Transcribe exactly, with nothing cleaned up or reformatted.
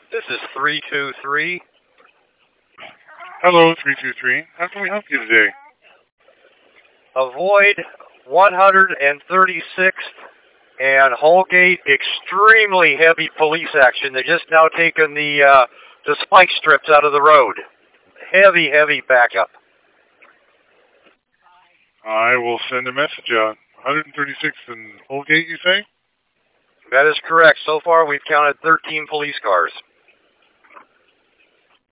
This is three two three. Hello, three two three. How can we help you today? Avoid one hundred thirty-sixth and Holgate. Extremely heavy police action. They're just now taking the uh, the spike strips out of the road. Heavy, heavy backup. I will send a message out. one thirty-sixth and Holgate, you say? That is correct. So far, we've counted thirteen police cars.